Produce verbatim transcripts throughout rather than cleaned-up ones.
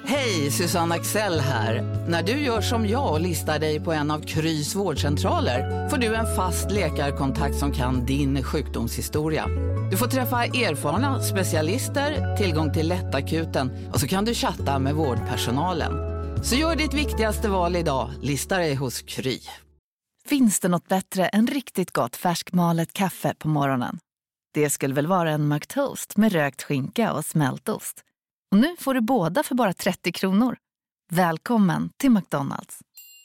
Hej, Susanne Axel här. När du gör som jag och listar dig på en av Krys vårdcentraler får du en fast läkarkontakt som kan din sjukdomshistoria. Du får träffa erfarna specialister, tillgång till lättakuten och så kan du chatta med vårdpersonalen. Så gör ditt viktigaste val idag, lista dig hos Kry. Finns det något bättre än riktigt gott färskmalet kaffe på morgonen? Det skulle väl vara en McToast med rökt skinka och smältost. Och nu får du båda för bara trettio kronor. Välkommen till McDonald's.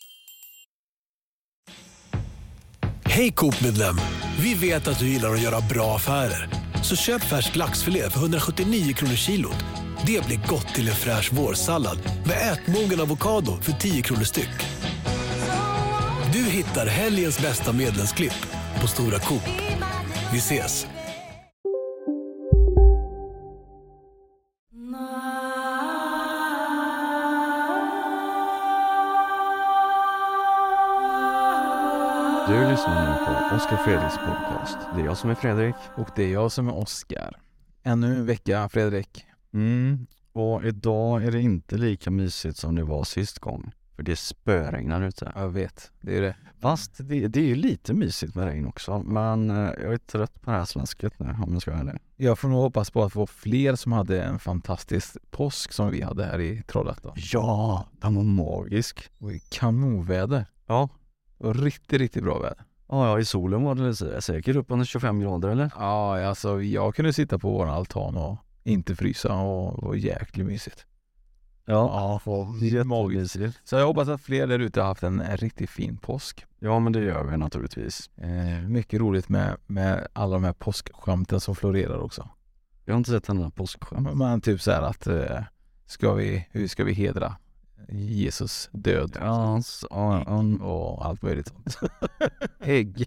Hej Coop-medlem! Vi vet att du gillar att göra bra affärer. Så köp färsk laxfilé för hundrasjuttionio kronor kilot. Det blir gott till en fräsch vårsallad med ätmogen avokado för tio kronor styck. Du hittar helgens bästa medlemsklipp på Stora Coop. Vi ses! Du lyssnar nu på Oskar Fredriks podcast. Det är jag som är Fredrik. Och det är jag som är Oskar. Ännu en vecka, Fredrik. Mm. Och idag är det inte lika mysigt som det var sist gång. För det spöregnar ute. Jag vet, det är det. Fast det, det är ju lite mysigt med regn också. Men jag är trött på det här slasket nu, om jag ska vara ärlig. Jag får nog hoppas på att få fler som hade en fantastisk påsk som vi hade här i Trollhättan. Ja, den var magisk. Och i kanonväder. Ja. Och riktigt, riktigt bra väder. Ja, ja, i solen var det säkert upp under tjugofem grader, eller? Ja, alltså jag kunde sitta på vår altan och inte frysa och var jäkligt mysigt. Ja, ja jättemysigt. Så jag hoppas att fler där ute har haft en riktigt fin påsk. Ja, men det gör vi naturligtvis. Eh, mycket roligt med, med alla de här påskskämten som florerar också. Jag har inte sett den här påskskämten. Men typ så här att eh, ska vi, hur ska vi hedra Jesus död? Ja, så, ja, ja. Och allt möjligt sånt. Ägg.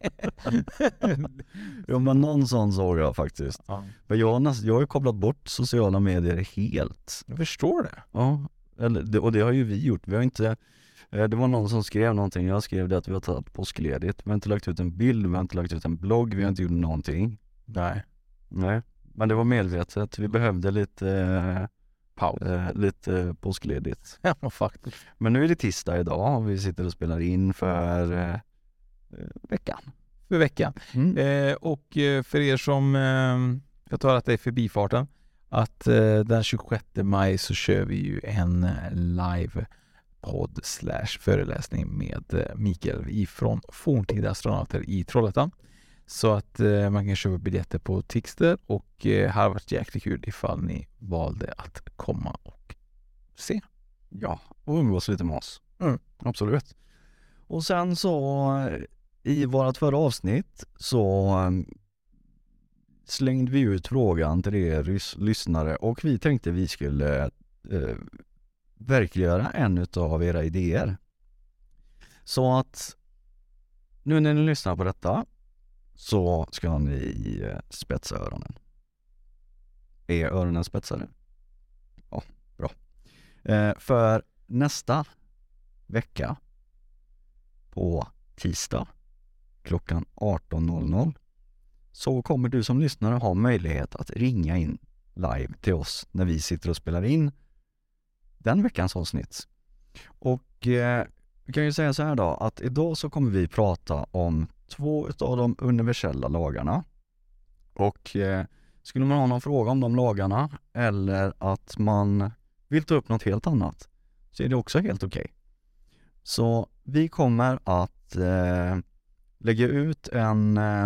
Ja, men någon sån såg jag faktiskt. Ja. Men jag, näst, jag har ju kopplat bort sociala medier helt. Jag förstår det. Ja, eller, det, och det har ju vi gjort. Vi har inte, det var någon som skrev någonting. Jag skrev det att vi har tagit påskledigt. Vi har inte lagt ut en bild, vi har inte lagt ut en blogg, vi har inte gjort någonting. Nej. Nej, men det var medvetet. Vi behövde lite... Eh, paus. Eh, lite påskledigt. Ja, faktiskt. Men nu är det tisdag idag och vi sitter och spelar in för eh, veckan. För veckan. Mm. Eh, och eh, för er som eh, jag tar att det är förbifarten att eh, den tjugosjätte maj så kör vi ju en live podd slash föreläsning med eh, Mikael ifrån Forntida astronauter i Trollhättan. Så att eh, man kan köpa biljetter på Tixter och eh, här har varit jäkligt kul ifall ni valde att komma och se. Ja, och umgås lite med oss. Mm. Absolut. Och sen så i vårat förra avsnitt så um, slängde vi ut frågan till er rys- lyssnare och vi tänkte vi skulle uh, verkliggöra en av era idéer. Så att nu när ni lyssnar på detta så ska ni spetsa öronen. Är öronen spetsade? Ja, bra. Eh, för nästa vecka på tisdag klockan arton noll noll så kommer du som lyssnare ha möjlighet att ringa in live till oss när vi sitter och spelar in den veckans avsnitt. Och eh, vi kan ju säga så här då, att idag så kommer vi prata om två av de universella lagarna. Och eh, skulle man ha någon fråga om de lagarna eller att man vill ta upp något helt annat så är det också helt okej. Okay. Så vi kommer att eh, lägga ut en, eh,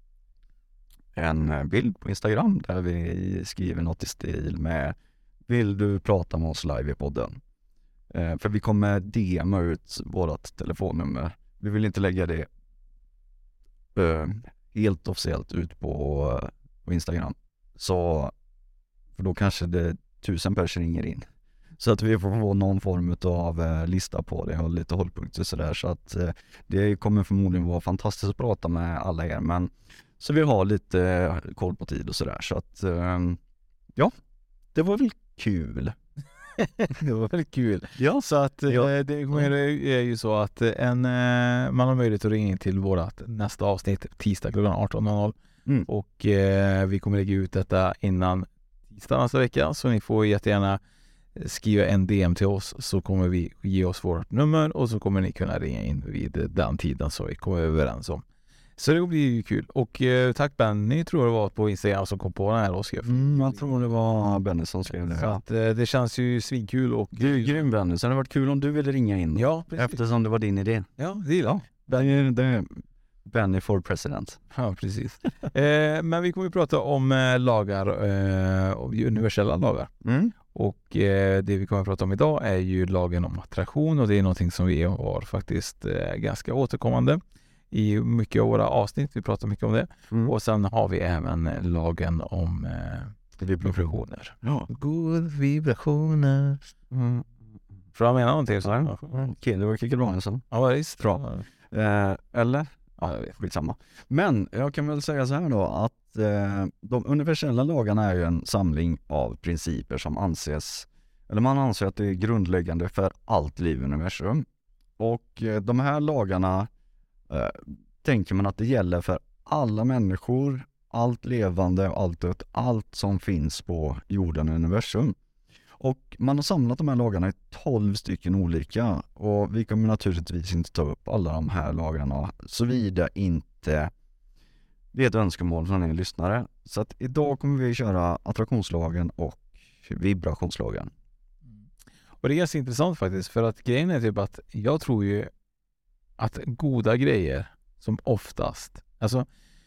en bild på Instagram där vi skriver något i stil med vill du prata med oss live i podden? Eh, för vi kommer D M ut vårat telefonnummer. Vi vill inte lägga det eh, helt officiellt ut på, på Instagram. Så för då kanske det tusen personer ringer in. Så att vi får få någon form av eh, lista på det och lite hållpunkter sådär. Så att eh, det kommer förmodligen vara fantastiskt att prata med alla er. Men så vi har lite eh, koll på tid och sådär. Så att eh, ja, det var väl kul. Det var väldigt kul. Ja, så att ja. eh, det är ju så att en, eh, man har möjlighet att ringa in till vårat nästa avsnitt tisdag klockan arton noll noll. Mm. Och eh, vi kommer lägga ut detta innan tisdag nästa vecka. Så ni får jättegärna skriva en D M till oss, så kommer vi ge oss vårt nummer och så kommer ni kunna ringa in vid den tiden som vi kommer överens om. Så det blir ju kul. Och eh, tack Benny, tror jag det var på Instagram som kom på den här Oskar. Mm, jag tror det var Benny som skrev det. Så att, eh, det känns ju svinkul. Och Gry, grym Benny, så det hade varit kul om du ville ringa in. Ja, precis. Eftersom det var din idé. Ja, det gillar jag. Benny, det är Benny for president. Ja, precis. eh, men vi kommer ju prata om eh, lagar, eh, universella lagar. Mm. Och eh, det vi kommer att prata om idag är ju lagen om attraktion, och det är någonting som vi har faktiskt eh, ganska återkommande i mycket av våra avsnitt. Vi pratar mycket om det. Mm. Och sen har vi även lagen om eh, vibrationer. Ja. God vibrationer. Mm. För jag menar någonting så. Ja. Okej, det var kicka bra en sån. Ja, visst. Bra. Eh, eller? Ja, jag vet, skitsamma. Men jag kan väl säga så här då att eh, de universella lagarna är ju en samling av principer som anses, eller man anser att det är grundläggande för allt liv i universum. Och eh, de här lagarna eh, tänker man att det gäller för alla människor, allt levande och allt dött, allt som finns på jorden och universum. Och man har samlat de här lagarna i tolv stycken olika, och vi kommer naturligtvis inte ta upp alla de här lagarna såvida inte det är ett önskemål från er lyssnare. Så att idag kommer vi köra attraktionslagen och vibrationslagen. Och det är ganska intressant faktiskt, för att grejen är typ att jag tror ju att goda grejer som oftast, alltså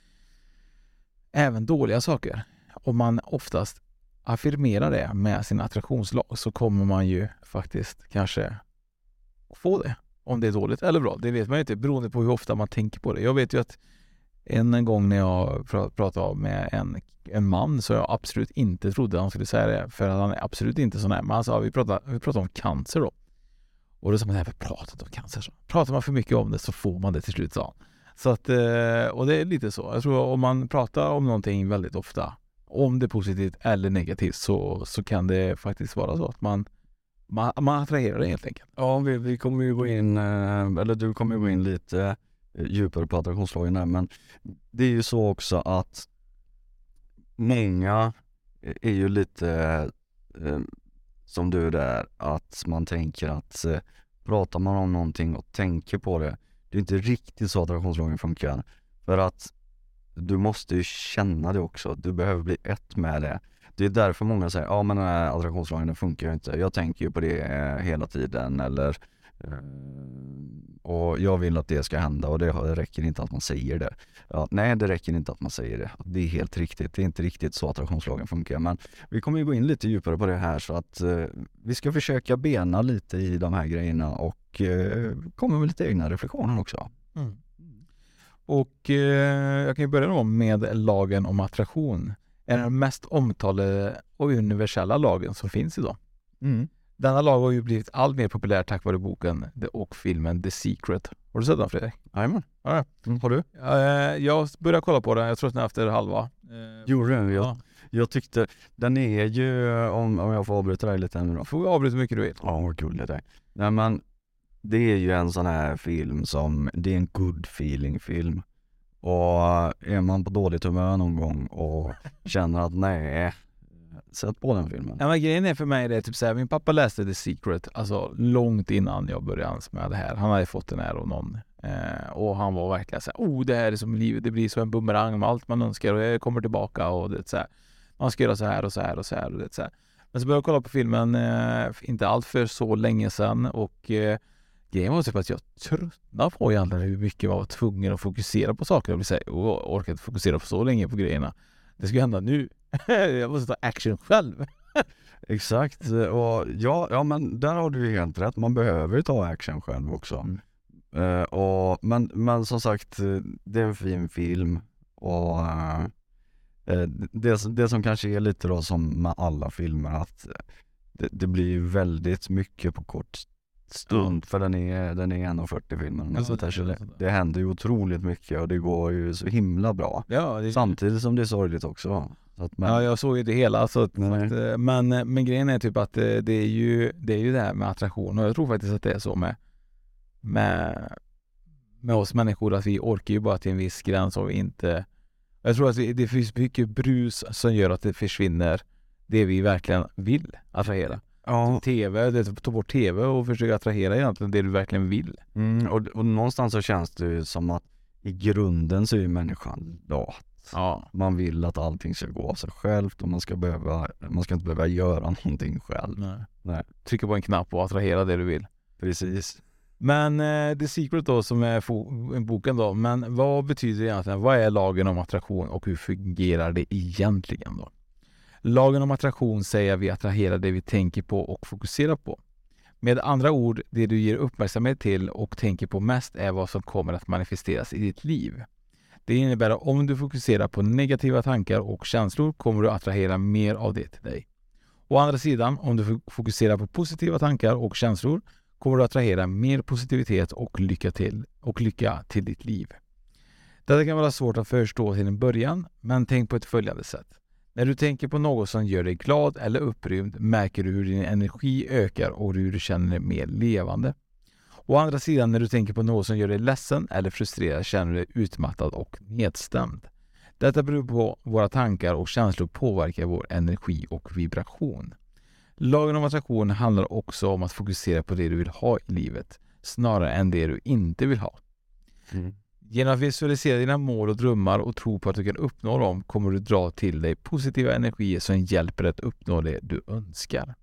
även dåliga saker, om man oftast affirmerar det med sin attraktionslag, så kommer man ju faktiskt kanske få det. Om det är dåligt eller bra, det vet man ju inte, beroende på hur ofta man tänker på det. Jag vet ju att en gång när jag pratade med en, en man, så jag absolut inte trodde han skulle säga det, för att han är absolut inte sån här. Men han sa, vi pratade, vi pratade om cancer då. Och då sa man, nej, vi pratat om cancer. Så. Pratar man för mycket om det så får man det till slut, sa han. Så att, och det är lite så. Jag tror om man pratar om någonting väldigt ofta, om det är positivt eller negativt, så, så kan det faktiskt vara så att man, man, man attraherar det helt enkelt. Ja, vi, vi kommer ju gå in, eller du kommer ju gå in lite djupare på attraktionslagen här, men det är ju så också att många är ju lite eh, som du där, att man tänker att eh, pratar man om någonting och tänker på det, det är inte riktigt så attraktionslagen funkar, för att du måste ju känna det också. Du behöver bli ett med det. Det är därför många säger, ja men den här attraktionslagen den funkar ju inte. Jag tänker ju på det hela tiden, eller och jag vill att det ska hända, och det räcker inte att man säger det. Ja, nej, det räcker inte att man säger det. Det är helt riktigt. Det är inte riktigt så attraktionslagen funkar. Men vi kommer ju gå in lite djupare på det här, så att eh, vi ska försöka bena lite i de här grejerna och eh, komma med lite egna reflektioner också. Mm. Och eh, jag kan ju börja då med lagen om attraktion. Är den mest omtalade och universella lagen som finns idag. Mm. Denna lag har ju blivit allt mer populär tack vare boken och filmen The Secret. Har du sett den, Fredrik? Jajamän. Ja. Mm, har du? Eh, jag började kolla på den, jag tröttnade efter halva. Eh, Gjorde den? Jag, ja. jag tyckte, den är ju, om, om jag får avbryta dig lite nu då. Får vi avbryta mycket du vet. Ja, vad kul det är. Nej men, det är ju en sån här film som, det är en good feeling film. Och är man på dåligt humör någon gång och känner att nej, sätt på den filmen. Ja, men grejen är för mig det är typ såhär, min pappa läste The Secret alltså långt innan jag började med det här. Han hade fått den här av någon. Eh, och han var verkligen såhär, oh det här är som livet, det blir så en bumerang med allt man önskar och det kommer tillbaka och det är så här. Man ska göra så här och så här och så här och det är så här. Men så började jag kolla på filmen eh, inte allt för så länge sedan, och eh, grejen var typ att jag tröttnade på egentligen hur mycket jag var tvungen att fokusera på saker. Jag vill säga, jag orkar inte fokusera på så länge på grejerna. Det ska hända nu. Jag måste ta action själv. Exakt. Och ja, ja, men där har du helt rätt. Man behöver ju ta action själv också. Mm. Uh, och, men, men som sagt, det är en fin film. Och uh, det, det som kanske är lite då som med alla filmer, att det, det blir väldigt mycket på kort stund, för den är, den är en fyrtio filmen. Alltså, det, det, det händer ju otroligt mycket och det går ju så himla bra. Ja, det... Samtidigt som det är sorgligt också. Så att, men... Ja, jag såg ju det hela. Så att, att, men, men grejen är typ att det är ju det är ju det här med attraktion, och jag tror faktiskt att det är så med, med, med oss människor, att vi orkar ju bara till en viss gräns och inte... Jag tror att det, det finns mycket brus som gör att det försvinner det vi verkligen vill attrahera. Ja. tv, det, ta bort tv och försöka attrahera egentligen det du verkligen vill. Mm, och, och någonstans så känns det ju som att i grunden så är ju människan lat. Ja. Man vill att allting ska gå av sig självt och man ska, behöva, man ska inte behöva göra någonting själv. Nej. Nej. Trycka på en knapp och attrahera det du vill. Precis. Men eh, The Secret då, som är fo- boken då, men vad betyder det egentligen? Vad är lagen om attraktion och hur fungerar det egentligen då? Lagen om attraktion säger att vi attraherar det vi tänker på och fokuserar på. Med andra ord, det du ger uppmärksamhet till och tänker på mest är vad som kommer att manifesteras i ditt liv. Det innebär att om du fokuserar på negativa tankar och känslor kommer du attrahera mer av det till dig. Å andra sidan, om du fokuserar på positiva tankar och känslor kommer du attrahera mer positivitet och lycka till och lycka till ditt liv. Detta kan vara svårt att förstå till en början, men tänk på ett följande sätt. När du tänker på något som gör dig glad eller upprymd märker du hur din energi ökar och hur du känner dig mer levande. Å andra sidan, när du tänker på något som gör dig ledsen eller frustrerad känner du dig utmattad och nedstämd. Detta beror på våra tankar och känslor påverkar vår energi och vibration. Lagen om attraktion handlar också om att fokusera på det du vill ha i livet snarare än det du inte vill ha. Mm. Genom att visualisera dina mål och drömmar och tro på att du kan uppnå dem kommer du dra till dig positiva energier som hjälper dig att uppnå det du önskar.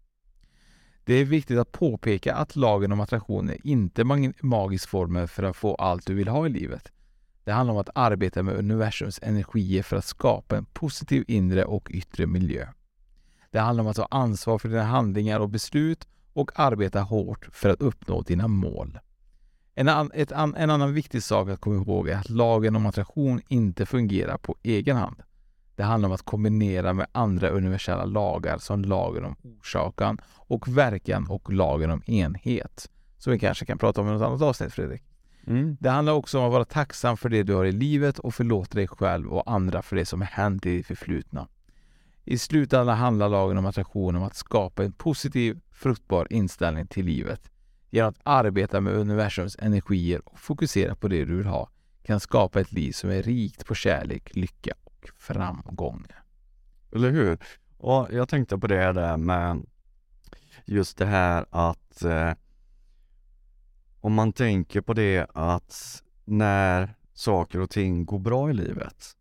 Det är viktigt att påpeka att lagen om attraktion är inte mag- magisk formel för att få allt du vill ha i livet. Det handlar om att arbeta med universums energier för att skapa en positiv inre och yttre miljö. Det handlar om att ta ansvar för dina handlingar och beslut och arbeta hårt för att uppnå dina mål. En, an, ett an, en annan viktig sak att komma ihåg är att lagen om attraktion inte fungerar på egen hand. Det handlar om att kombinera med andra universella lagar som lagen om orsakan och verkan och lagen om enhet. Så vi kanske kan prata om i något annat avsnitt, Fredrik. Mm. Det handlar också om att vara tacksam för det du har i livet och förlåta dig själv och andra för det som har hänt i ditt förflutna. I slutändan handlar lagen om attraktion om att skapa en positiv, fruktbar inställning till livet. Genom att arbeta med universums energier och fokusera på det du vill ha kan skapa ett liv som är rikt på kärlek, lycka och framgång. Eller hur? Och jag tänkte på det där med just det här att eh, om man tänker på det att när saker och ting går bra i livet,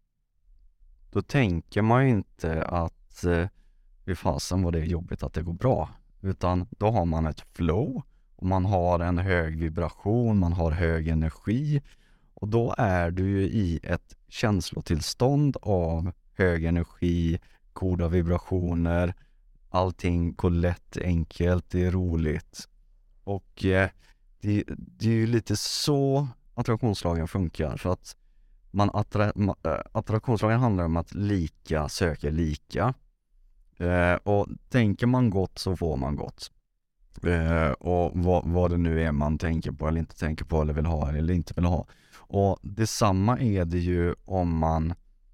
då tänker man ju inte att eh, vid fasen var det jobbigt att det går bra, utan då har man ett flow och man har en hög vibration, man har hög energi och då är du ju i ett känslotillstånd av hög energi, goda vibrationer, allting går lätt, enkelt, det är roligt. Och eh, det, det är ju lite så attraktionslagen funkar, för att man attra, ma, äh, attraktionslagen handlar om att lika söker lika. Eh, och tänker man gott så får man gott. Eh, och vad, vad det nu är man tänker på eller inte tänker på eller vill ha eller inte vill ha. Och detsamma är det ju om man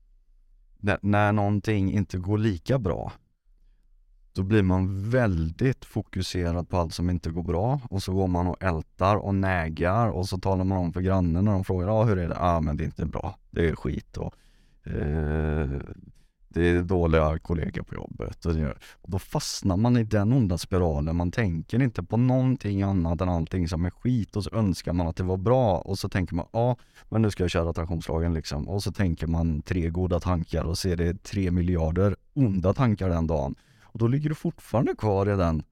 när, när någonting inte går lika bra, då blir man väldigt fokuserad på allt som inte går bra och så går man och ältar och nägar och så talar man om för grannen när de frågar ah, hur är det? Ja ah, men det är inte bra, det är skit och eh, det är dåliga kollegor på jobbet och, det, och då fastnar man i den onda spiralen. Man tänker inte på någonting annat än allting som är skit och så önskar man att det var bra och så tänker man ja ah, men nu ska jag köra attraktionslagen liksom, och så tänker man tre goda tankar och ser det tre miljarder onda tankar den dagen. Och då ligger du fortfarande kvar i den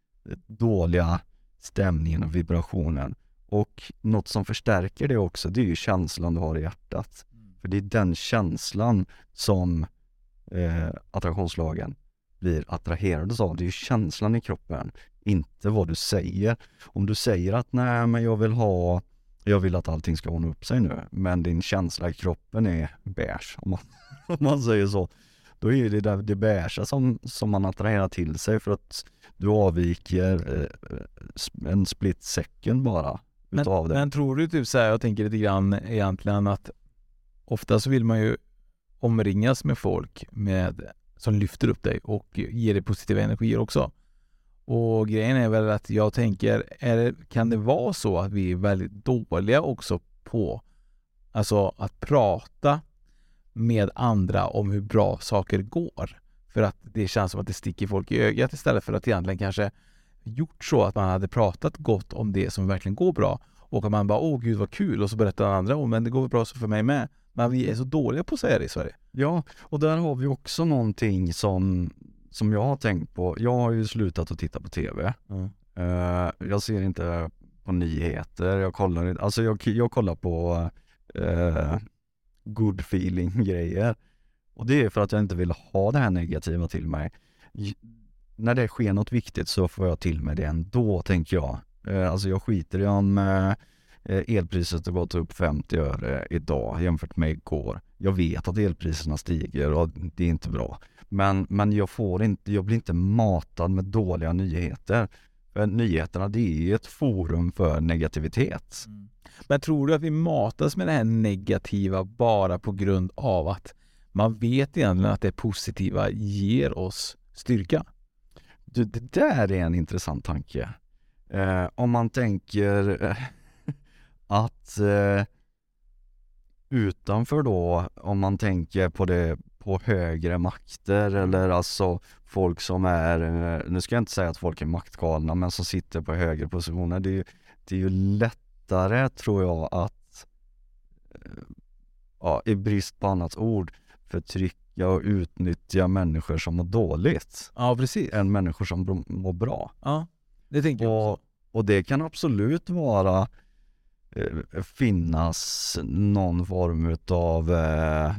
dåliga stämningen och vibrationen. Och något som förstärker det också, det är ju känslan du har i hjärtat. Mm. För det är den känslan som eh, attraktionslagen blir attraherad av. Det är ju känslan i kroppen, inte vad du säger. Om du säger att nej men jag vill ha, jag vill att allting ska ordna upp sig nu. Men din känsla i kroppen är beige, om man, om man säger så. Då är det där det bärsa som, som man attraherar till sig för att du avviker eh, en split second bara utav men, det. Men tror du typ så här, jag tänker lite grann egentligen att ofta så vill man ju omringas med folk med, som lyfter upp dig och ger dig positiva energier också. Och grejen är väl att jag tänker, är det, kan det vara så att vi är väldigt dåliga också på alltså att prata med andra om hur bra saker går. för att det känns som att det sticker folk i ögat istället för att egentligen kanske gjort så att man hade pratat gott om det som verkligen går bra och att man bara, åh gud vad kul, och så berättar den andra, åh men det går bra så för mig med. Men vi är så dåliga på att säga det i Sverige. Ja, och där har vi också någonting som, som jag har tänkt på. Jag har ju slutat att titta på tv. Mm. Uh, jag ser inte på nyheter. Jag kollar, inte, alltså jag, jag kollar på uh, good feeling grejer. Och det är för att jag inte vill ha det här negativa till mig. J- när det sker något viktigt så får jag till mig det ändå, tänker jag. Uh, alltså jag skiter i om uh, elpriset har gått upp femtio öre idag jämfört med igår. Jag vet att elpriserna stiger och det är inte bra. Men, men jag, får inte, jag blir inte matad med dåliga nyheter. För nyheterna, det är ett forum för negativitet. Mm. Men tror du att vi matas med det här negativa bara på grund av att man vet egentligen att det positiva ger oss styrka? Du, det där är en intressant tanke. Eh, om man tänker eh, att eh, utanför då, om man tänker på det på högre makter eller alltså folk som är, nu ska jag inte säga att folk är maktgalna, men som sitter på högre positioner, det är ju, det är ju lättare, tror jag, att ja, i brist på annat ord förtrycka och utnyttja människor som mår dåligt. Ja, precis. Än människor som mår bra. Ja, det tänker jag och, också. och det kan absolut vara eh, finnas någon form utav eh,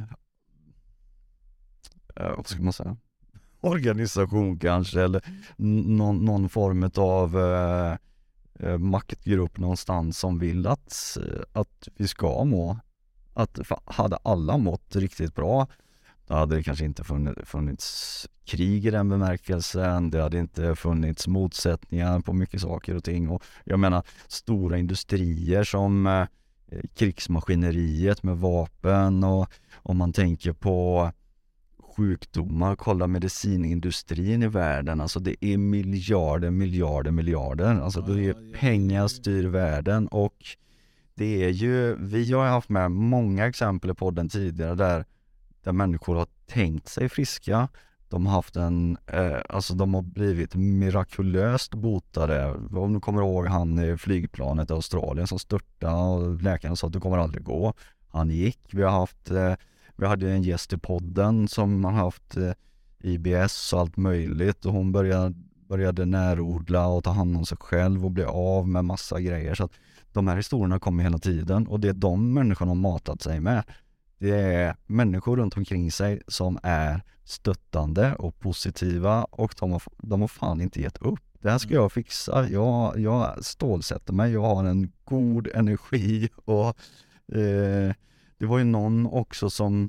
eh, vad ska man säga? organisation kanske, eller någon, någon form av eh, eh, maktgrupp någonstans som vill att, att vi ska må, att hade alla mått riktigt bra, då hade det kanske inte funnits, funnits krig i den bemärkelsen, det hade inte funnits motsättningar på mycket saker och ting, och jag menar stora industrier som eh, krigsmaskineriet med vapen, och om man tänker på sjukdomar, kolla medicinindustrin i världen, alltså det är miljarder, miljarder, miljarder, alltså det är pengar styr världen, och det är ju, vi har haft med många exempel i podden tidigare där, där människor har tänkt sig friska, de har haft en, eh, alltså de har blivit mirakulöst botade. Om du kommer ihåg han i flygplanet i Australien som störtade och läkaren sa att du kommer aldrig gå, han gick. Vi har haft eh, Vi hade en gäst i podden som har haft eh, I B S och allt möjligt, och hon började, började närodla och ta hand om sig själv och bli av med massa grejer. Så att de här historierna kommer hela tiden, och det är de människorna har matat sig med. Det är människor runt omkring sig som är stöttande och positiva, och de har, de har fan inte gett upp. Det här ska jag fixa. Jag, jag stålsätter mig. Jag har en god energi, och eh, det var ju någon också som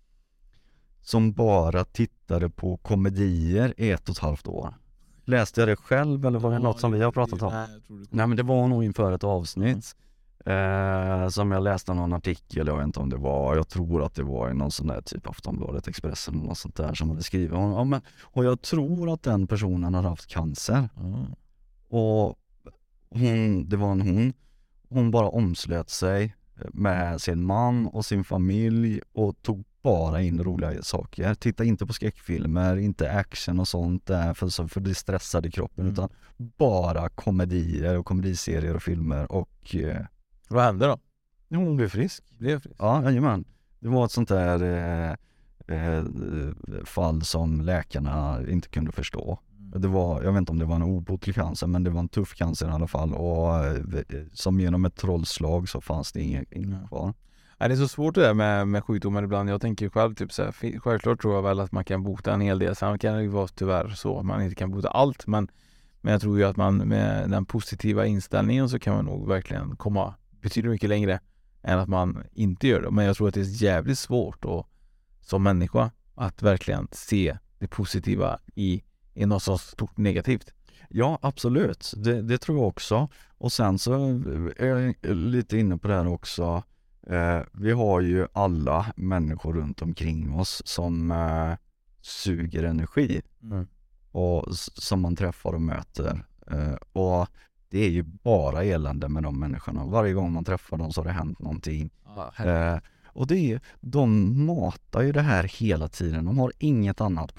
som bara tittade på komedier i ett och ett halvt år. Läste jag det själv, eller var det ja, något som vi har pratat om? Nej, jag tror det. Nej, men det var nog inför ett avsnitt mm. eh, som jag läste någon artikel, jag vet inte om det var, jag tror att det var i någon sån där typ Aftonbladet, Expressen och något sånt där som hade skrivit. Ja, men, och jag tror att den personen har haft cancer. Mm. Och hon, det var en hon, hon bara omslöt sig med sin man och sin familj och tog bara in roliga saker. Titta inte på skräckfilmer, inte action och sånt där för, för det stressade kroppen, mm. utan bara komedier och komediserier och filmer. Och eh, vad hände då? Hon blev frisk. Blev frisk. Ja, jajamän. Det var ett sånt där eh, eh, fall som läkarna inte kunde förstå. Mm. Det var, jag vet inte om det var en obotlig cancer, men det var en tuff cancer i alla fall, och eh, som genom ett trollslag så fanns det ingen, ingen mm. kvar. Ja, det är så svårt det där med, med sjukdomar ibland. Jag tänker själv typ så här, självklart tror jag väl att man kan bota en hel del. Sen kan det ju vara tyvärr så att man inte kan bota allt, men, men jag tror ju att man med den positiva inställningen så kan man nog verkligen komma betydligt mycket längre än att man inte gör det. Men jag tror att det är jävligt svårt och, som människa att verkligen se det positiva i, i något så stort negativt. Ja, absolut. Det, det tror jag också. Och sen så är jag lite inne på det här också. Eh, vi har ju alla människor runt omkring oss som eh, suger energi. Mm. Och som man träffar och möter. Eh, och det är ju bara elände med de människorna. Varje gång man träffar dem så har det hänt någonting. Ah, eh, och det är, de matar ju det här hela tiden. De har inget annat på,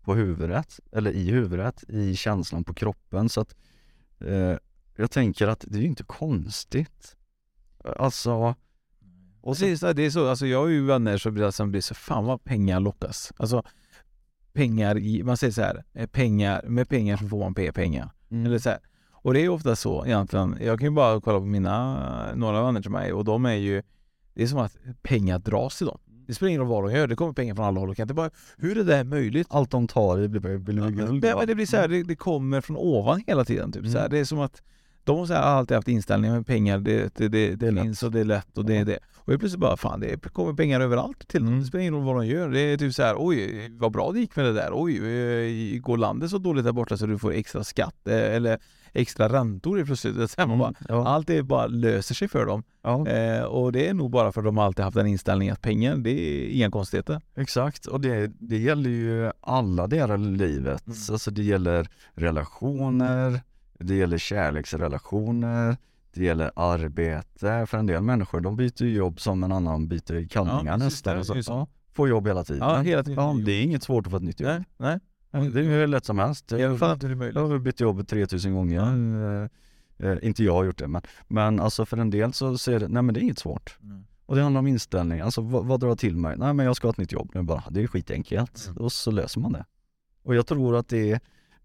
på huvudet, eller i huvudet, i känslan på kroppen. Så att eh, jag tänker att det är ju inte konstigt. Alltså... Och så, det, är, det är så, alltså jag har ju vänner som blir, som blir så, fan vad pengar lockas. Alltså pengar, i, man säger så här, pengar, med pengar så får man pengar. Mm. Eller så här. Och det är ofta så egentligen. Jag kan ju bara kolla på mina, några vänner till mig, och de är ju, det är som att pengar dras till dem. Det spelar ingen roll vad de gör, det kommer pengar från alla håll och kan inte bara, hur är det där möjligt? Allt de tar, det blir, blir guld. Ja, men det blir så här, det, det kommer från ovan hela tiden typ. Mm. Så här, det är som att de har så här, alltid haft inställningar med pengar, det, det, det, det är finns och det är lätt och det är det. Och jag plötsligt bara, fan det kommer pengar överallt till dem. Mm. Det spelar ingen roll vad de gör. Det är typ så här, oj vad bra det gick med det där. Oj, går landet så dåligt där borta så du får extra skatt eller extra räntor i plötsligt. Så här, man bara, ja. Allt det bara löser sig för dem. Ja. Eh, och det är nog bara för att de alltid haft den inställningen att pengar, det är inga konstigheter. Exakt, och det, det gäller ju alla delar i livet. Mm. Alltså det gäller relationer, det gäller kärleksrelationer, det gäller arbete. För en del människor, de byter ju jobb som en annan byter kallningar ja, nästan. Och så, ja, får jobb hela tiden. Ja, hela tiden. Ja, det är inget svårt att få ett nytt jobb. Nej, nej. Det är ju lätt som helst. Jag fattar inte hur det är möjligt. Jag har bytt jobb tre tusen gånger. Mm. Eh, inte jag har gjort det, men, men alltså för en del så ser det, nej men det är inget svårt. Mm. Och det handlar om inställning. Alltså vad, vad drar till mig? Nej men jag ska ha ett nytt jobb. Nu bara, det är skitenkelt. Mm. Och så löser man det. Och jag tror att det är,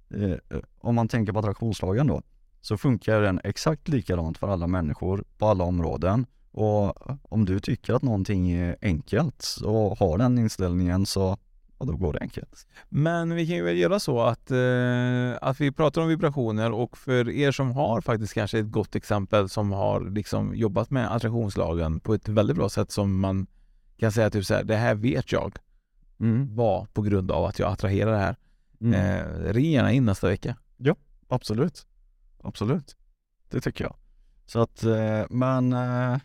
eh, om man tänker på attraktionslagen då, så funkar den exakt likadant för alla människor på alla områden. Och om du tycker att någonting är enkelt och har den inställningen så och då går det enkelt. Men vi kan ju väl göra så att, eh, att vi pratar om vibrationer, och för er som har faktiskt kanske ett gott exempel som har liksom jobbat med attraktionslagen på ett väldigt bra sätt, som man kan säga typ så här, det här vet jag mm. var på grund av att jag attraherar det här. Mm. Eh, ring gärna in nästa vecka. Ja, absolut. Absolut. Det tycker jag. Så att, eh, men eh,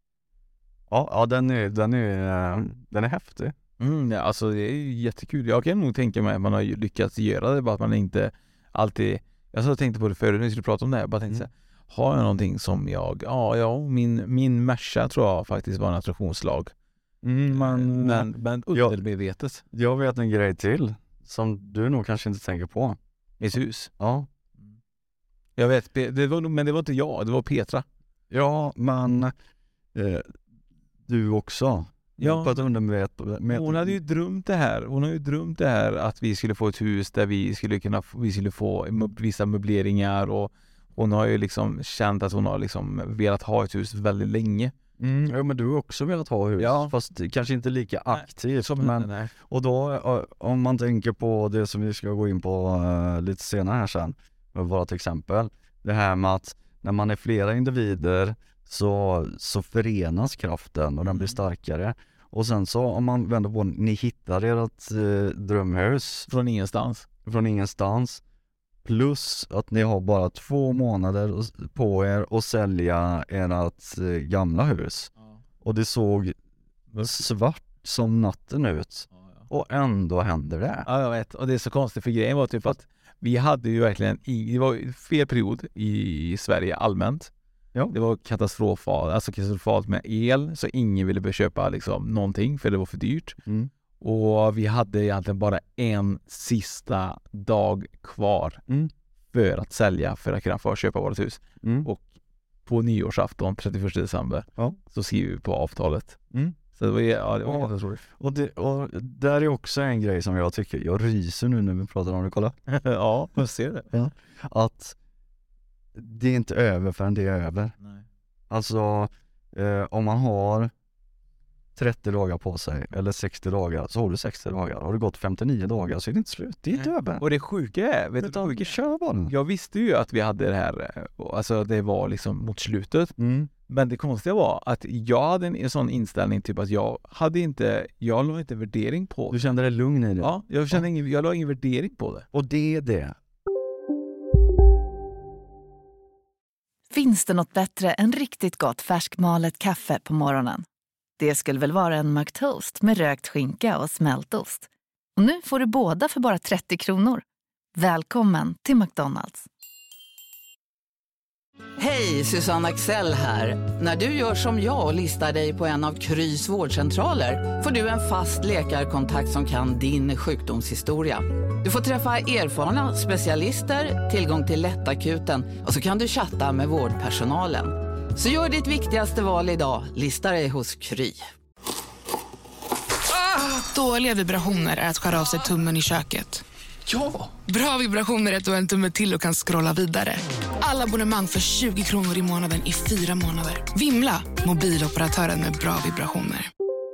ja, ja, den är, den är, eh, den är häftig. Mm, ja, alltså det är jättekul. Jag kan nog tänka mig att man har lyckats göra det, bara att man inte alltid, jag så tänkte på det förut när vi skulle prata om det här, bara tänkte mm. så här, har jag någonting som jag, ja, ja min, min Merca tror jag faktiskt var en attraktionslag. Mm, man, men men undermedvetet. Jag, jag vet en grej till som du nog kanske inte tänker på. Mitt hus? Ja. Jag vet, det var, men det var inte jag, det var Petra. Ja, men eh, du också. Ja, på ett undermedvetet. Med... Hon hade ju drömt det här. Hon har ju drömt det här att vi skulle få ett hus där vi skulle kunna vi skulle få vissa möbleringar, och hon har ju liksom känt att hon har liksom velat ha ett hus väldigt länge. Mm, ja, men du har också velat ha hus, ja. Fast kanske inte lika aktivt. Nej, men, nej. Och då, om man tänker på det som vi ska gå in på uh, lite senare här sen, med vårt exempel, det här med att när man är flera individer så, så förenas kraften och den blir starkare. Och sen så om man vänder på, ni hittar ert eh, drömhus från ingenstans. Från ingenstans. Plus att ni har bara två månader på er att sälja ert eh, gamla hus. Ja. Och det såg svart som natten ut. Ja, ja. Och ändå händer det. Ja, jag vet. Och det är så konstigt, för grejen var typ att vi hade ju verkligen, det var fel period i Sverige allmänt. Ja. Det var katastrofalt, alltså katastrofalt med el, så ingen ville köpa liksom någonting för det var för dyrt. Mm. Och vi hade egentligen bara en sista dag kvar mm. för att sälja, för att kunna få köpa vårt hus. Mm. Och på nyårsafton, trettioförsta december, ja. Så skriver vi på avtalet. Mm. Så det var, ja, det var ja. jätteroligt. Och, det, och där är också en grej som jag tycker, jag ryser nu när vi pratar om det, kolla. Ja, jag ser det. Ja. Att det är inte över förrän det är över. Nej. Alltså eh, om man har trettio dagar på sig eller sextio dagar, så har du sextio dagar. Har det gått femtionio dagar så är det inte slut. Det är inte över. Och det sjuka är, vet du vad, kör bara. Jag visste ju att vi hade det här, alltså det var liksom mot slutet. Mm. Men det konstiga var att jag hade en, en sån inställning typ att jag hade inte, jag la inte värdering på det. Du kände dig lugn i det? Ja, jag kände ja. ingen, jag la ingen värdering på det. Och det är det. Finns det något bättre än riktigt gott färskmalet kaffe på morgonen? Det skulle väl vara en McToast med rökt skinka och smältost. Och nu får du båda för bara trettio kronor. Välkommen till McDonald's. Hej, Susanne Axel här. När du gör som jag och listar dig på en av Krys vårdcentraler får du en fast läkarkontakt som kan din sjukdomshistoria. Du får träffa erfarna specialister, tillgång till lättakuten och så kan du chatta med vårdpersonalen. Så gör ditt viktigaste val idag, listar dig hos Kry. Ah, dåliga vibrationer är att skära av sig tummen i köket. Ja! Bra vibrationer är att du har en tumme till och kan scrolla vidare. Alla abonnemang för tjugo kronor i månaden i fyra månader. Vimla, mobiloperatören med bra vibrationer.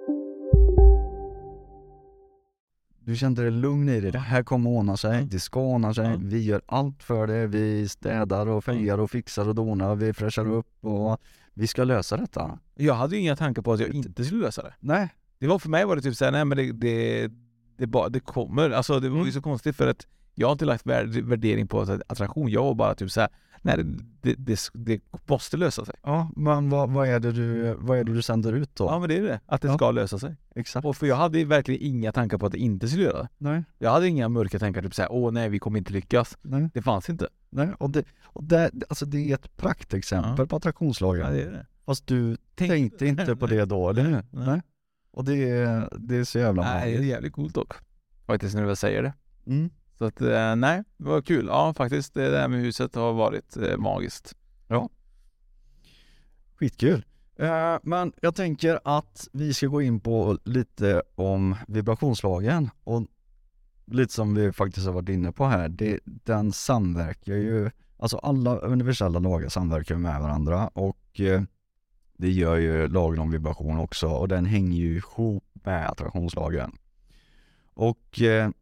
Du kände dig lugn i det. Det här kommer ordna sig. Det ska ordna sig. Vi gör allt för det. Vi städar och fejar och fixar och donar. Vi fräschar upp och vi ska lösa detta. Jag hade ju inga tankar på att jag inte skulle lösa det. Nej. Det var för mig var det typ såhär, nej men det, det, det, bara, det kommer. Alltså det var ju så konstigt för att jag har inte lagt värdering på attraktion. Jag var bara typ såhär, nej det, det, det måste lösa sig. Ja, men vad, vad, är det du, vad är det du sänder ut då? Ja, men det är det. Att det ja. ska lösa sig. Exakt. Och för jag hade verkligen inga tankar på att det inte skulle göra det. Nej. Jag hade inga mörka tankar typ såhär, åh nej vi kommer inte lyckas. Nej. Det fanns inte. Nej, och det, och det, alltså det är ett praktexempel ja. på attraktionslagen. Ja, det är det. Fast du Tänk... tänkte inte på det då, eller hur? Nej. Nej. Och det är, det är så jävla Nej, magiskt. det är jävligt coolt dock. Faktiskt när du väl säger det. Mm. Så att, eh, nej, det var kul. Ja, faktiskt, det där med huset har varit eh, magiskt. Ja. Skitkul. Eh, men jag tänker att vi ska gå in på lite om vibrationslagen. Och lite som vi faktiskt har varit inne på här, det, den samverkar ju, alltså alla universella lagar samverkar med varandra. Och eh, det gör ju lagen om vibration också. Och den hänger ju ihop med attraktionslagen. Och eh,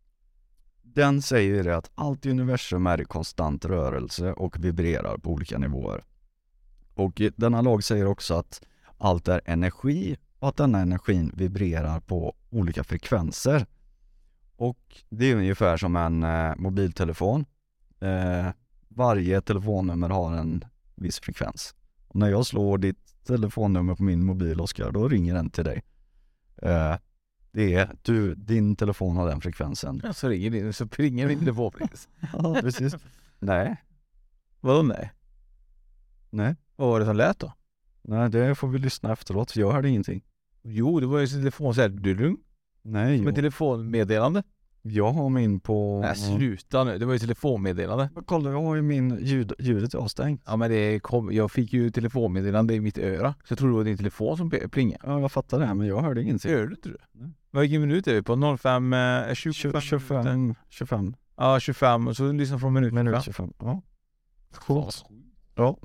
den säger ju det att allt i universum är i konstant rörelse och vibrerar på olika nivåer. Och denna lag säger också att allt är energi och att denna energin vibrerar på olika frekvenser. Och det är ungefär som en eh, mobiltelefon. Eh, varje telefonnummer har en viss frekvens. Och när jag slår ditt telefonnummer på min mobil, Oskar, då ringer den till dig. Eh, Det är, du, din telefon har den frekvensen. Ja, så ringer din, så ringer min telefon. Ja, precis. Nej. Vadå nej? Nej. Vad var det som lät då? Nej, det får vi lyssna efteråt, för jag hörde ingenting. Jo, det var ju sin telefon så här, du lugn. Nej, Med jo. telefonmeddelande. Jag har min på... Nej, sluta nu. Det var ju telefonmeddelande. Men kolla, jag har ju min ljud, ljudet avstängt. Ja, men det kom, jag fick ju telefonmeddelande i mitt öra. Så jag trodde det var din telefon som plingade. Ja, jag fattar det, men jag hörde ingenting. Hörde du inte det? Nej. Vilken minut är vi på? noll fem, eh, tjugofem, tjugofem, tjugofem. Ja, tjugofem. Och så lyssna från minut. Minut tjugofem, ja. Coolt. Ja,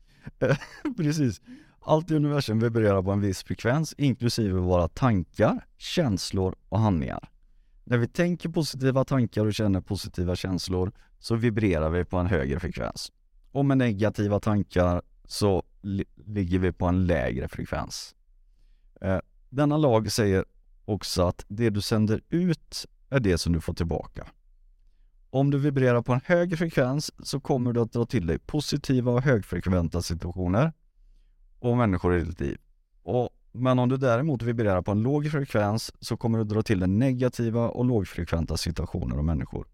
precis. Allt i universum vibrerar på en viss frekvens, inklusive våra tankar, känslor och handlingar. När vi tänker positiva tankar och känner positiva känslor så vibrerar vi på en högre frekvens. Och med negativa tankar så li- ligger vi på en lägre frekvens. Eh, denna lag säger också att det du sänder ut är det som du får tillbaka. Om du vibrerar på en högre frekvens så kommer du att dra till dig positiva och högfrekventa situationer och människor i ditt liv. Och, men om du däremot vibrerar på en låg frekvens så kommer du dra till dig negativa och lågfrekventa situationer och människor.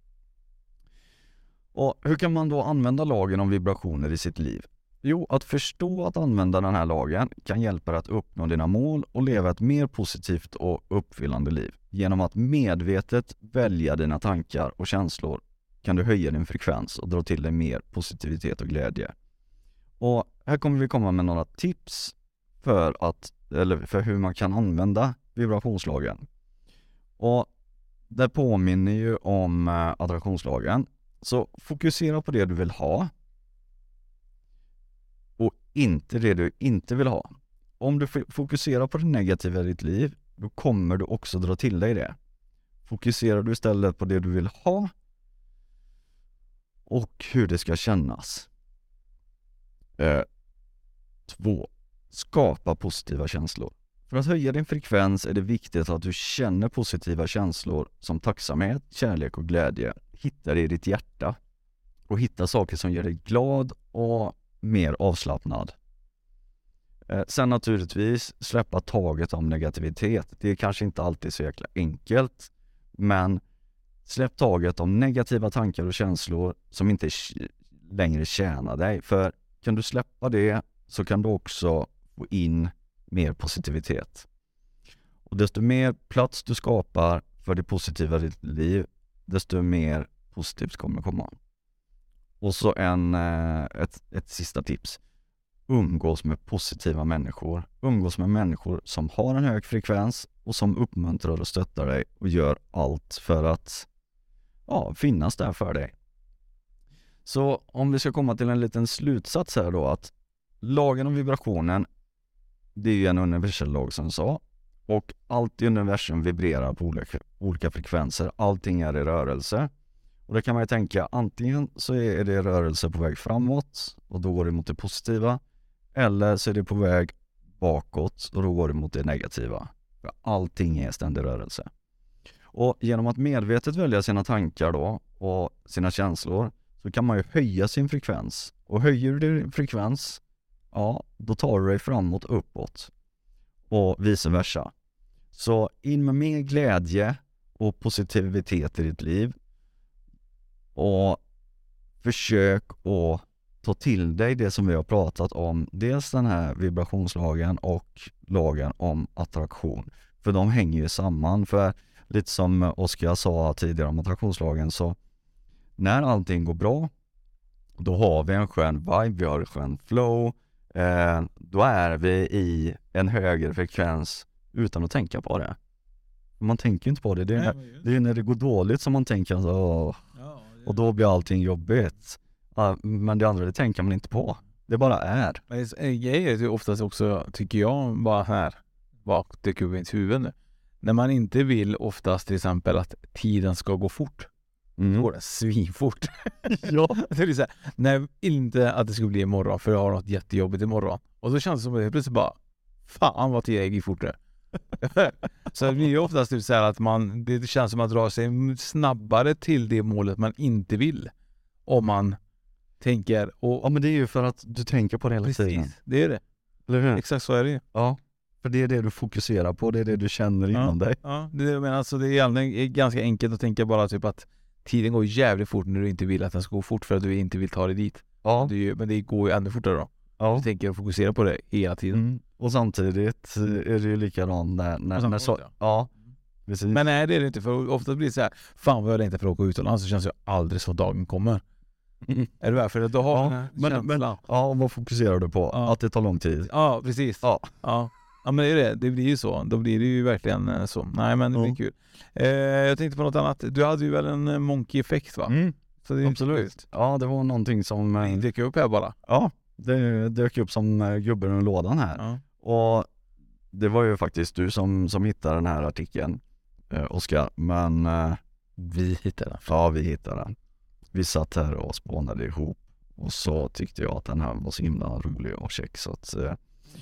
Och hur kan man då använda lagen om vibrationer i sitt liv? Jo, att förstå att använda den här lagen kan hjälpa dig att uppnå dina mål och leva ett mer positivt och uppfyllande liv. Genom att medvetet välja dina tankar och känslor kan du höja din frekvens och dra till dig mer positivitet och glädje. Och här kommer vi komma med några tips för, att, eller för hur man kan använda vibrationslagen. Och det påminner ju om attraktionslagen. Så fokusera på det du vill ha och inte det du inte vill ha. Om du fokuserar på det negativa i ditt liv, då kommer du också dra till dig det. Fokuserar du istället på det du vill ha och hur det ska kännas. Eh, två. Skapa positiva känslor. För att höja din frekvens är det viktigt att du känner positiva känslor som tacksamhet, kärlek och glädje. Hitta det i ditt hjärta och hitta saker som gör dig glad och mer avslappnad. Eh, sen naturligtvis släppa taget om negativitet. Det är kanske inte alltid så jäkla enkelt, men släpp taget om negativa tankar och känslor som inte längre tjänar dig. För kan du släppa det så kan du också få in mer positivitet. Och desto mer plats du skapar för det positiva i ditt liv, desto mer positivt kommer det komma. Och så en, ett, ett sista tips. Umgås med positiva människor. Umgås med människor som har en hög frekvens och som uppmuntrar och stöttar dig och gör allt för att ja, finnas där för dig. Så om vi ska komma till en liten slutsats här då, att lagen om vibrationen, det är ju en universell lag som jag sa, och allt i universum vibrerar på olika, olika frekvenser. Allting är i rörelse. Och det kan man ju tänka, antingen så är det rörelse på väg framåt och då går det mot det positiva, eller så är det på väg bakåt och då går det mot det negativa. För allting är ständig rörelse. Och genom att medvetet välja sina tankar då och sina känslor så kan man ju höja sin frekvens. Och höjer du din frekvens, ja, då tar du dig framåt uppåt och vice versa. Så in med mer glädje och positivitet i ditt liv. Och försök att ta till dig det som vi har pratat om. Dels den här vibrationslagen och lagen om attraktion. För de hänger ju samman. För lite som Oskar sa tidigare om attraktionslagen, så när allting går bra, då har vi en skön vibe, vi har en skön flow. Eh, då är vi i en högre frekvens utan att tänka på det. Man tänker inte på det. Det är, Nej, det är när det går dåligt som man tänker så, åh, ja, det... och då blir allting jobbigt. Ja, men det andra, det tänker man inte på. Det bara är. Men grejer är ju oftast också, tycker jag, bara här bak det kubens huvud nu. När man inte vill oftast till exempel att tiden ska gå fort. Mm. Då går det svinfort. Ja. Det är så här, när inte att det ska bli imorgon för jag har något jättejobbigt imorgon. Och så känns det som att det plötsligt bara, fan vad tiden gick fortare. Så det blir ju oftast typ så här att man, det känns som att man drar sig snabbare till det målet man inte vill. Om man tänker. Och, ja, men det är ju för att du tänker på det hela precis, tiden. Det är det. Eller hur? Exakt så är det ju. Ja. För det är det du fokuserar på, det är det du känner inom ja, dig. Ja, det är, men alltså, det är ganska enkelt att tänka bara typ att tiden går jävligt fort när du inte vill att den ska gå fort för att du inte vill ta dig dit. Ja. Det är ju, men det går ju ännu fortare då. Ja. Du tänker att fokusera på det hela tiden. Mm. Och samtidigt är det ju likadant när, när, när så, ja. ja. Precis. Men nej, det är det inte, för ofta blir det så här, fan vad jag längtar för att åka utomlands, så känns det aldrig så dagen kommer. Mm. Är det varför då har ja, men, men, ja, vad fokuserar du på? Ja. Att det tar lång tid. Ja, precis. Ja. Ja. Ja, men det är det. Det blir ju så. Då blir det ju verkligen så. Nej, men det blir mm. kul. Eh, jag tänkte på något annat. Du hade ju väl en monkey-effekt, va? Mm. Så det är absolut. Ja, det var någonting som... Det dök upp här bara. Ja, det dök upp som gubben ur lådan här. Ja. Och det var ju faktiskt du som, som hittade den här artikeln, eh, Oskar. Men... Eh, vi hittade den. Ja, vi hittade den. Vi satt här och spånade ihop. Och så tyckte jag att den här var så himla rolig och check. Så att... Eh,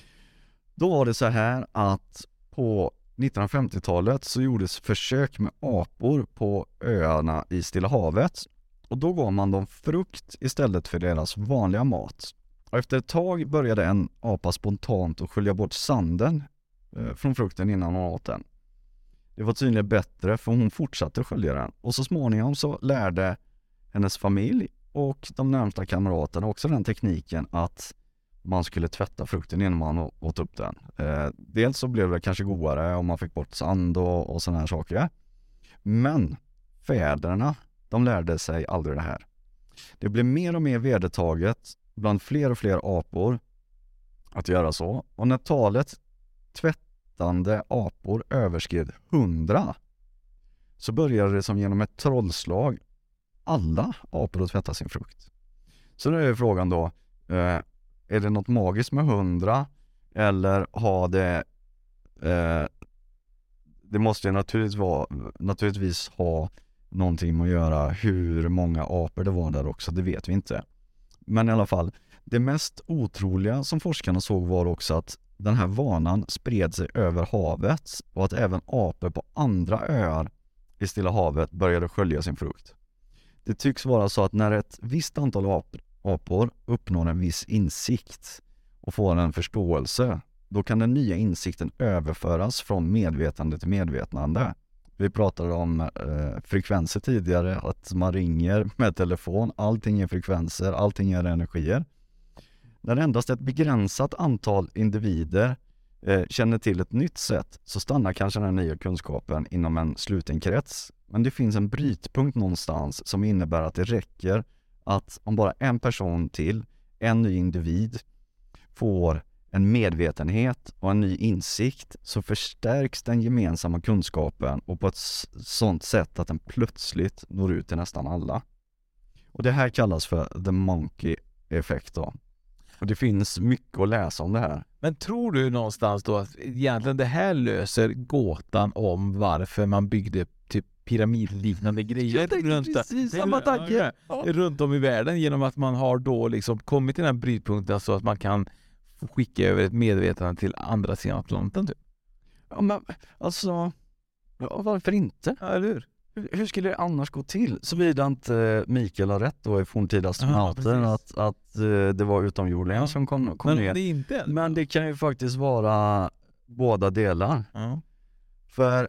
Då var det så här att på nittonhundrafemtiotalet så gjordes försök med apor på öarna i Stilla havet. Och då gav man dem frukt istället för deras vanliga mat. Och efter ett tag började en apa spontant att skölja bort sanden eh, från frukten innan hon åt den. Det var tydligen bättre för hon fortsatte skölja den. Och så småningom så lärde hennes familj och de närmsta kamraterna också den tekniken att man skulle tvätta frukten innan man åt upp den. Eh, dels så blev det kanske godare om man fick bort sand och, och sådana här saker. Men fäderna, de lärde sig aldrig det här. Det blev mer och mer vedertaget bland fler och fler apor att göra så. Och när talet tvättande apor överskred hundra så började det som genom ett trollslag alla apor att tvätta sin frukt. Så nu är frågan då, eh, är det något magiskt med hundra eller har det eh, det måste ju naturligtvis, vara, naturligtvis ha någonting med att göra hur många apor det var där också, det vet vi inte. Men i alla fall, det mest otroliga som forskarna såg var också att den här vanan spred sig över havet och att även apor på andra öar i Stilla havet började skölja sin frukt. Det tycks vara så att när ett visst antal apor apor uppnår en viss insikt och får en förståelse, då kan den nya insikten överföras från medvetande till medvetande. Vi pratade om eh, frekvenser tidigare, att man ringer med telefon, allting är frekvenser, allting är energier. När endast ett begränsat antal individer eh, känner till ett nytt sätt så stannar kanske den nya kunskapen inom en sluten krets. Men det finns en brytpunkt någonstans som innebär att det räcker att om bara en person till, en ny individ, får en medvetenhet och en ny insikt så förstärks den gemensamma kunskapen och på ett sådant sätt att den plötsligt når ut till nästan alla. Och det här kallas för the monkey effect då. Och det finns mycket att läsa om det här. Men tror du någonstans då att egentligen det här löser gåtan om varför man byggde typ pyramidliknande grejer runt, precis samma tanke. Ja. runt om i världen genom att man har då liksom kommit till den här brytpunkten så att man kan skicka över ett medvetande till andra sidan Atlanten typ? Ja, men alltså, ja, varför inte? Ja, eller hur? Hur, hur skulle det annars gå till? Såvida inte Mikael har rätt då i forntida astronauter ja, att, att det var utomjordingar ja. som kom, kom men ner. Det är inte men det kan ju faktiskt vara båda delar. Ja. För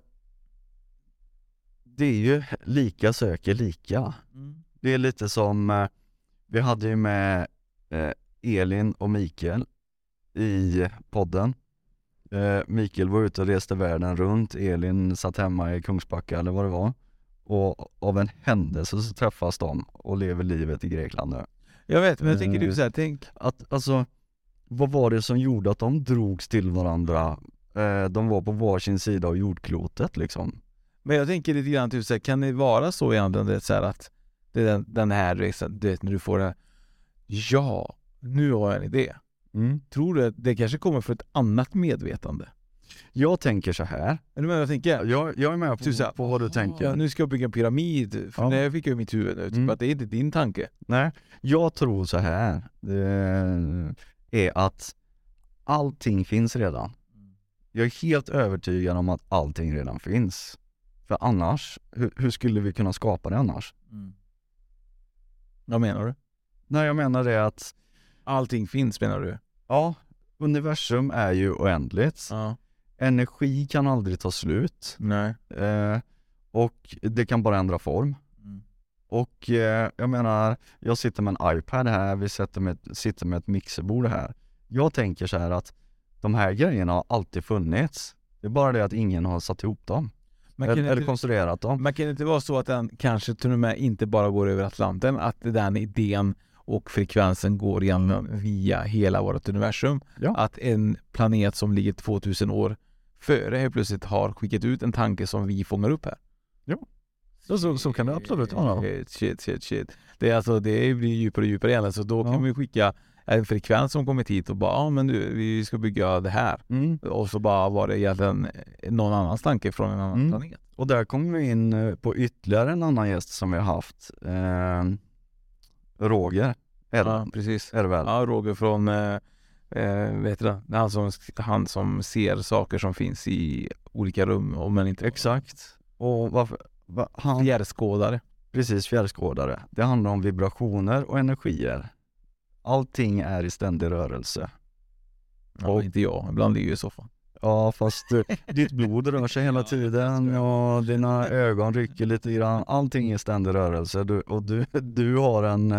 det är ju lika söker lika. Mm. Det är lite som eh, vi hade ju med eh, Elin och Mikael i podden. Eh, Mikael var ute och reste världen runt. Elin satt hemma i Kungsbacka eller vad det var. Och av en händelse så träffas de och lever livet i Grekland nu. Jag vet, men jag tänker du så här, tänk att alltså, vad var det som gjorde att de drogs till varandra? Eh, de var på varsin sida av jordklotet liksom. Men jag tänker lite grann typ så här, kan det vara så egentligen det är så här att det är den, den här resan, du vet när du får det här, ja, nu har jag en idé. Mm. Tror du att det kanske kommer för ett annat medvetande? Jag tänker så här. Är du med vad jag tänker? Jag, jag är med på, så här, på vad du tänker. Ja, nu ska jag bygga en pyramid. För ja. när jag fick ju mitt huvud nu, typ mm. att det är inte din tanke. Nej, jag tror så här. Det är att allting finns redan. Jag är helt övertygad om att allting redan finns. För annars, hur, hur skulle vi kunna skapa det annars? Mm. Vad menar du? Nej, jag menar det att allting finns, menar du? Ja, universum är ju oändligt. Ja. Energi kan aldrig ta slut. Nej. Eh, och det kan bara ändra form. Mm. Och eh, jag menar, jag sitter med en iPad här, vi sitter med, sitter med ett mixerbord här. Jag tänker så här att de här grejerna har alltid funnits. Det är bara det att ingen har satt ihop dem. Eller, inte, eller konstruerat dem. Man kan inte vara så att den kanske till och med inte bara går över Atlanten, att den idén och frekvensen går igen via hela vårt universum. Ja. Att en planet som ligger tvåtusen år före helt plötsligt har skickat ut en tanke som vi fångar upp här. Ja. Så, så, så kan det absolut vara. Shit, shit, shit, shit. Det, är alltså, det blir djupare och djupare igen. Så då ja. kan vi skicka en frekvens som kommit hit och bara, ja men du, vi ska bygga det här. Mm. Och så bara var det egentligen någon annans tanke från en annan mm. planet. Och där kommer vi in på ytterligare en annan gäst som vi har haft. Eh, Roger. Är det? Ja, precis. Är det väl? Ja, Roger från, eh, vet du det? Han som, han som ser saker som finns i olika rum. Om man inte... Exakt. Och varför? Va, han... Fjärrskådare. Precis, fjärrskådare. Det handlar om vibrationer och energier. Allting är i ständig rörelse. Ja, och inte jag. Ibland ligger jag i soffan. Ja, fast du, ditt blod rör sig hela tiden och dina ögon rycker lite grann. Allting är i ständig rörelse. Du, och du, du har en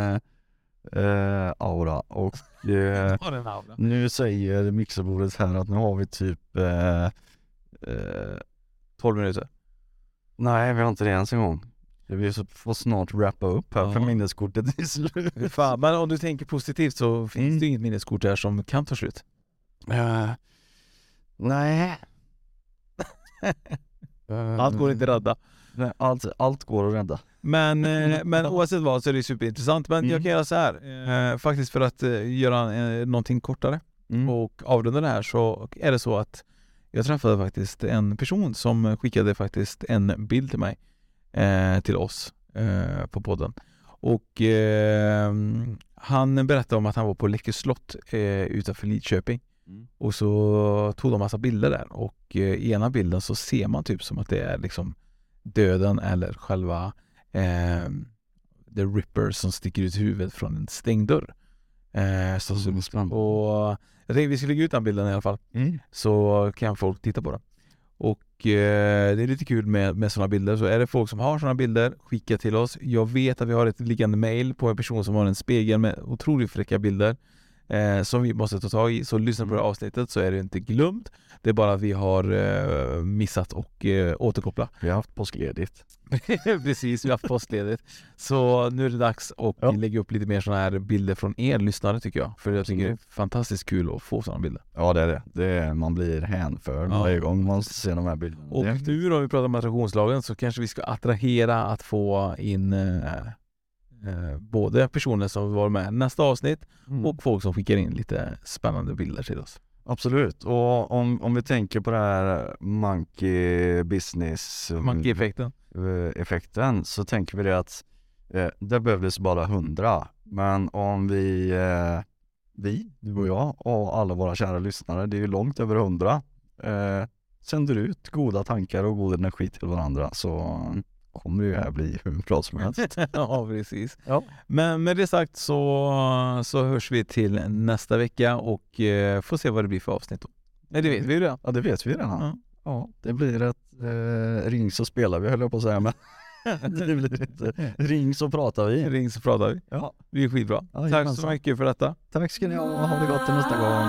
eh, aura. Och eh, har en aura. Nu säger mixerbordet här att nu har vi typ eh, eh, tolv minuter. Nej, vi har inte det ens en gång. Vi får snart wrappa upp här ja. för minneskortet är slut. Fan, men om du tänker positivt så finns mm. det inget minneskort här som kan ta slut. Uh, nej. Allt går inte att rädda. Allt, allt går att rädda. Men, eh, men oavsett vad så är det superintressant. Men mm. jag kan göra så här. Eh, faktiskt för att eh, göra eh, någonting kortare mm. och avrunda det här så är det så att jag träffade faktiskt en person som skickade faktiskt en bild till mig. Eh, till oss eh, på podden. Och eh, han berättade om att han var på Läckö slott eh, utanför Lidköping. Mm. Och så tog de massa bilder där. Och eh, i ena bilden så ser man typ som att det är liksom döden eller själva eh, The Ripper som sticker ut huvudet från en stängd dörr. Eh, så, mm. och jag tänkte vi skulle lägga ut den bilden i alla fall. Mm. Så kan folk titta på den. Och eh, det är lite kul med, med sådana bilder. Så är det folk som har sådana bilder, skicka till oss. Jag vet att vi har ett liggande mail på en person som har en spegel med otroligt fräcka bilder. eh, som vi måste ta tag i. Så lyssna på det här avsnittet så är det inte glömt. Det är bara att vi har eh, missat och eh, återkoppla. Vi har haft påskledigt. Precis, vi har haft påskledigt. Så nu är det dags att ja. lägga upp lite mer sådana här bilder från er lyssnare tycker jag. För jag tycker det är fantastiskt kul att få sådana bilder. Ja det är det. det är, man blir hänförd ja. varje gång man ser de här bilderna. Och det... nu då vi pratar om attraktionslagen så kanske vi ska attrahera att få in eh, eh, både personer som var med nästa avsnitt mm. och folk som skickar in lite spännande bilder till oss. Absolut. Och om, om vi tänker på det här monkey business monkey-effekten effekten, så tänker vi det att eh, det behövdes bara hundra. Men om vi eh, vi, du och jag och alla våra kära lyssnare, det är ju långt över hundra, eh, sänder ut goda tankar och god energi till varandra, så kommer det ju här bli hur bra som helst. Ja, precis. Ja. Men med det sagt så, så hörs vi till nästa vecka och eh, får se vad det blir för avsnitt då. Nej, det vet vi ju redan. Ja, det vet vi redan. Ja. Ja, det blir ett eh, ring så spelar vi, höll jag på att säga, men det blir ett eh, ring så pratar vi. Ring så pratar vi. Ja. Det är skitbra. Ja, tack så mycket för detta. Tack ska ni ha. Ha det gott till nästa gång.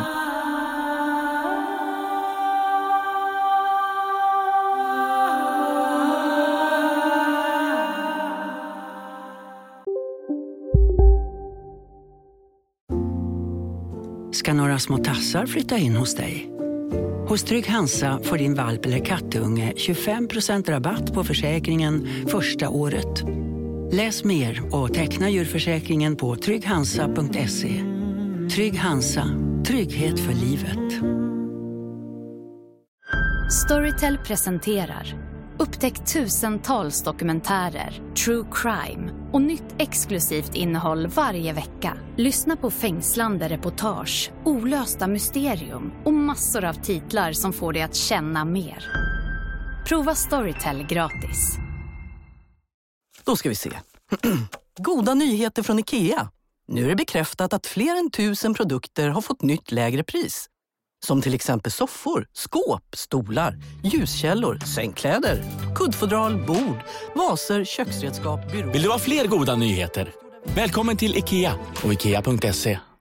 Ska några små tassar flytta in hos dig? Hos Trygg Hansa får din valp eller kattunge tjugofem procent rabatt på försäkringen första året. Läs mer och teckna djurförsäkringen på trygg hansa punkt se. Trygg Hansa, trygghet för livet. Storytel presenterar upptäck tusentals dokumentärer, true crime och nytt exklusivt innehåll varje vecka. Lyssna på fängslande reportage, olösta mysterium och massor av titlar som får dig att känna mer. Prova Storytel gratis. Då ska vi se. Goda nyheter från IKEA. Nu är det bekräftat att fler än tusen produkter har fått nytt lägre pris. Som till exempel soffor, skåp, stolar, ljuskällor, sängkläder, kuddfodral, bord, vaser, köksredskap, byråer. Vill du ha fler goda nyheter? Välkommen till IKEA och ikea punkt se.